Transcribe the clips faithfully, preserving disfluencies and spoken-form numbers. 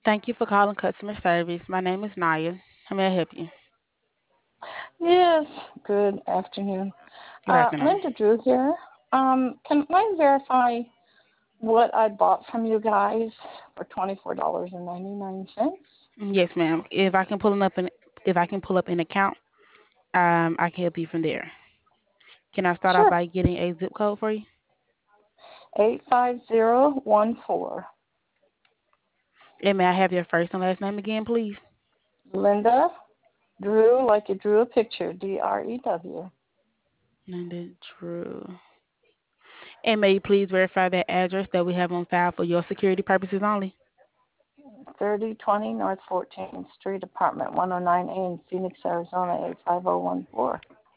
Thank you for calling customer service. My name is Naya. How may I help you? Yes, good afternoon. Good Uh, afternoon. Linda Drew here. Um, can I verify what I bought from you guys for twenty-four dollars and ninety-nine cents? Yes, ma'am. If I can pull it up an if I can pull up an account, um, I can help you from there. Can I start off Sure. by getting a zip code for you? eight five zero one four. And may I have your first and last name again, please? Linda Drew, like you drew a picture, D R E W. Linda Drew. And may you please verify that address that we have on file for your security purposes only? thirty twenty North fourteenth Street, apartment one oh nine A in Phoenix, Arizona, eight five zero one four.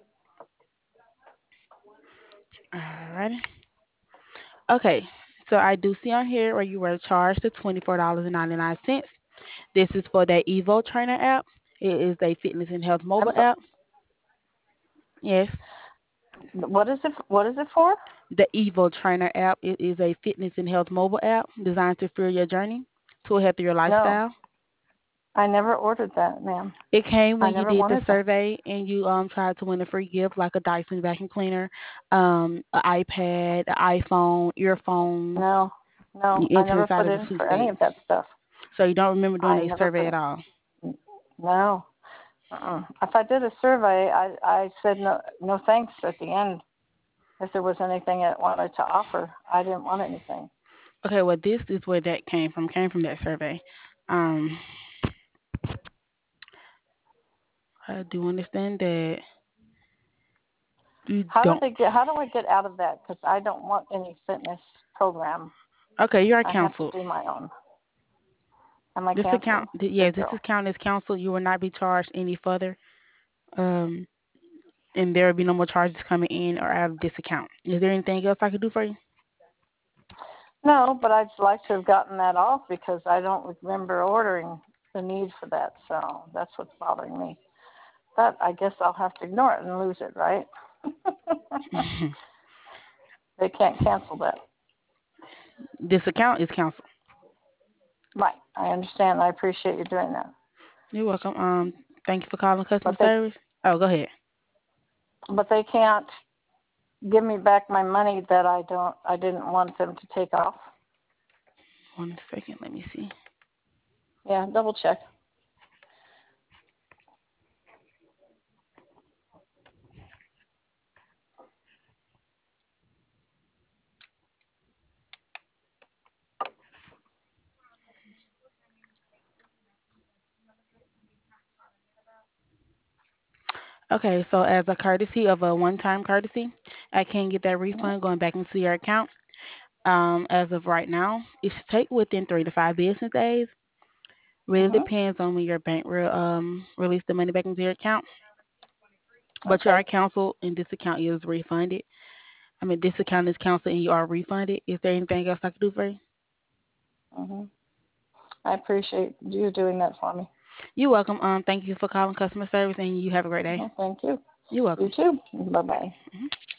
Alrighty. Okay. So I do see on here where you were charged the twenty-four dollars and ninety-nine cents. This is for that Evo Trainer app. It is a fitness and health I'm mobile so, app. Yes. what is it? What is it for? The Evo Trainer app. It is a fitness and health mobile app designed to fuel your journey to a healthier No, lifestyle. I never ordered that, ma'am. It came I when you never did the wanted that. survey and you um tried to win a free gift like a Dyson vacuum cleaner, um, an iPad, an iPhone, earphones. No, You no, I entered never inside put of the in for any sweepstakes. of that stuff. So you don't remember doing I a never survey put at it. all. No. Uh-uh. If I did a survey, I I said no, no thanks at the end. If there was anything I wanted to offer, I didn't want anything. Okay, well this is where that came from. Came from that survey. Um, I do understand that you How do don't. they get? How do I get out of that? Because I don't want any fitness program. Okay, you are I have to canceled. do my own. Am I This account, canceled? th- yeah, Good this girl. account is canceled. You will not be charged any further, um, and there will be no more charges coming in or out of this account. Is there anything else I could do for you? No, but I'd like to have gotten that off because I don't remember ordering the need for that. So that's what's bothering me. But I guess I'll have to ignore it and lose it, right? They can't cancel that. This account is canceled. Right. I understand. I appreciate you doing that. You're welcome. Um, thank you for calling customer But they service. Oh, go ahead. but they can't give me back my money that I don't I didn't want them to take off. One second. Let me see. Yeah, double check. Okay, so as a courtesy of a one-time courtesy, I can get that refund going back into your account. Um, as of right now, it should take within three to five business days. Really Mhm. depends on when your bank will um release the money back into your account. But you Okay. are canceled and this account is refunded. I mean, this account is canceled and you are refunded. Is there anything else I can do for you? Mhm. I appreciate you doing that for me. You're welcome. Um, thank you for calling customer service and you have a great day. Well, thank you. You're You welcome. too. Bye bye. Mhm.